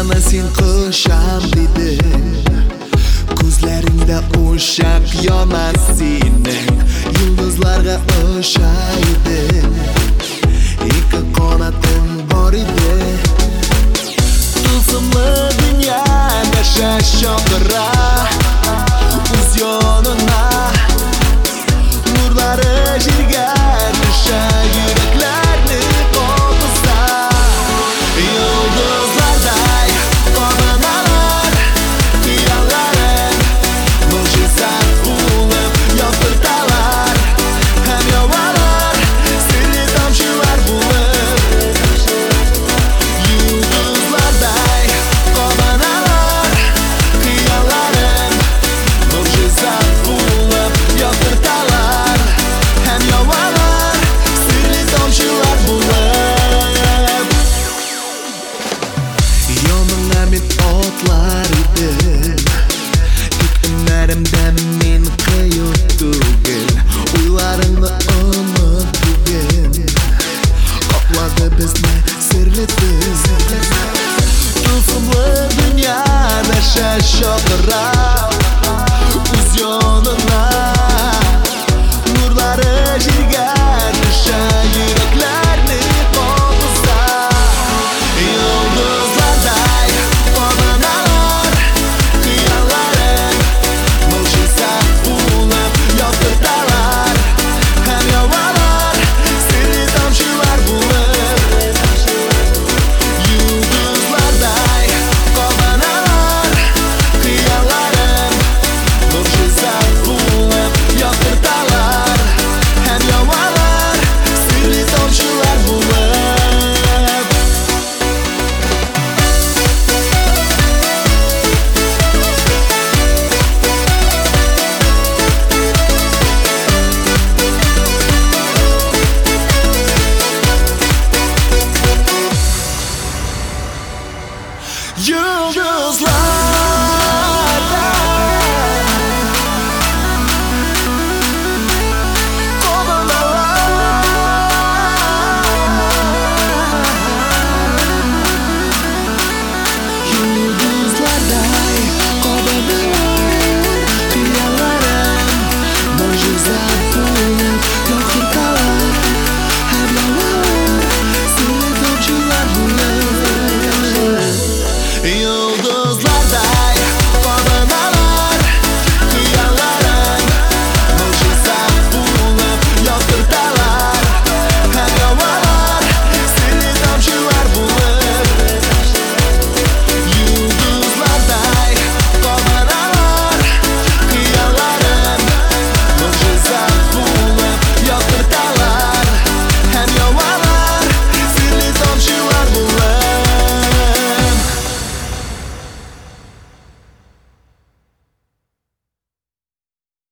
yana sen qo'sham deding. Ko'zlaringda o'shaq yonas sening, yulduzlarga o'xshaydi. Ikki qanoting bor edi. Tılsımlı dünya yashash chog'ira, o'z yonina nurlari yerga tusha, yuraklarni qo'zisa. Yulduzlarday qo'nalar xiyollarim, mo'jiza bo'lib yoqtirtalar. Ham yo'qlar sirli tomchilar bo'lib. Yulduzlarday qo'nalar xiyollarim, mo'jiza bo'lib yoqtirtalar. Ham yo'qlar sirli tomchilar bo'lib. Yonimda men otlar edim, ko'kimlarimdan men qiyoq tugil. O'ylarimni unut bugün, qopladi bizni sirli tuz. Tılsımlı dünyada yashash chog'ira, o'z yonina nurlari yerga tusha, yuraklarni qo'zisa. Yulduzlarday qo'nalar xiyollarim, mo'jiza bo'lib yoqtirtalar. Ham yo'qlar sirli tomchilar bo'lib. Yulduzlarday qo'nalar xiyollarim, mo'jiza bo'lib yoqtirtalar. Ham yo'qlar sirli tomchilar bo'lib. Yulduz